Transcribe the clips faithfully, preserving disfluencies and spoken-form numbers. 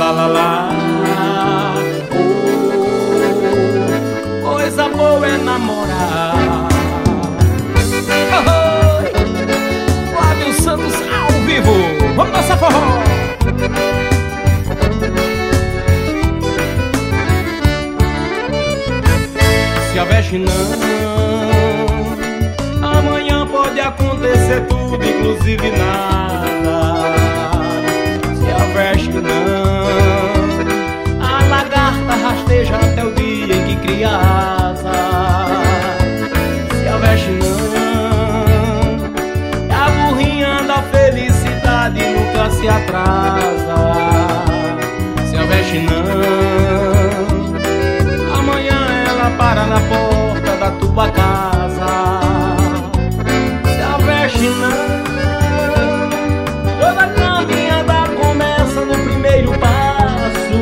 lá lá lá. Oh, coisa boa é namorar. Oh, Flávio Santos ao vivo. Vamos dançar forró. Se a veste não, amanhã pode acontecer tudo, inclusive nada. Se a veste não, a lagarta rasteja até o dia em que cria asa. Se a veste não, a burrinha da felicidade nunca se atrasa. Se a veste não, para na porta da tua casa. Se a veste não, toda caminhada começa no primeiro passo.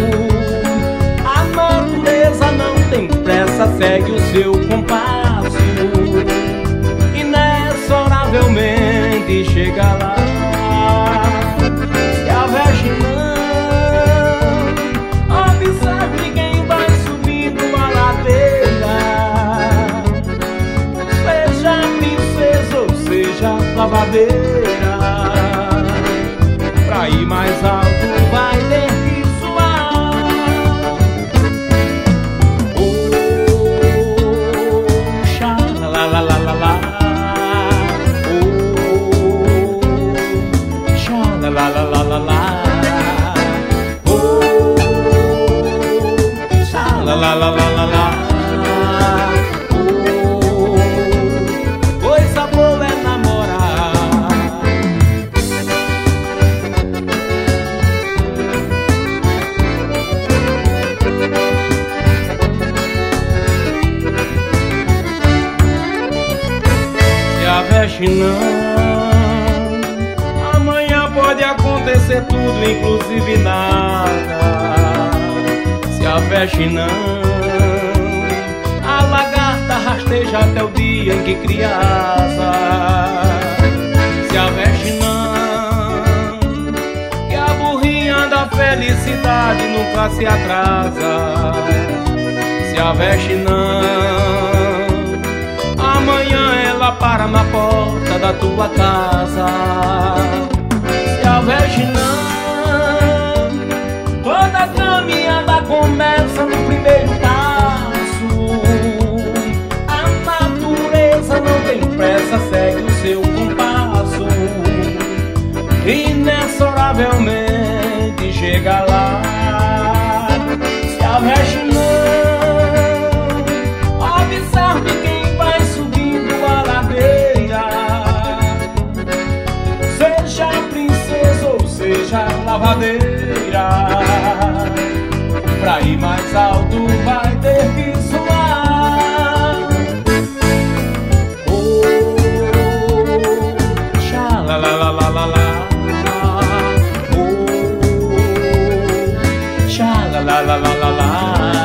A natureza não tem pressa, segue o seu compasso. Inexoravelmente chega lá. Se a veste não, lavadeira, pra ir mais alto vai ter que suar. Oh, xa, la la la la la. Oh, xa, la la la la la la. Oh, xa, la la la la la la. Não, amanhã pode acontecer tudo, inclusive nada. Se a veste não, a lagarta rasteja até o dia em que cria asa. Se a veste não, que a burrinha da felicidade nunca se atrasa. Se a veste não, amanhã ela para na porta da tua casa. Se a veste não, toda caminhada começa no primeiro passo. A natureza não tem pressa, segue o seu compasso. Inexoravelmente chega lá. Se a veste não, observe quem vai subindo a ladeira. Seja princesa ou seja lavadeira, pra ir mais alto vai ter que suar. Oh, xa, la la la la la la. Oh, xa, la la la la la la.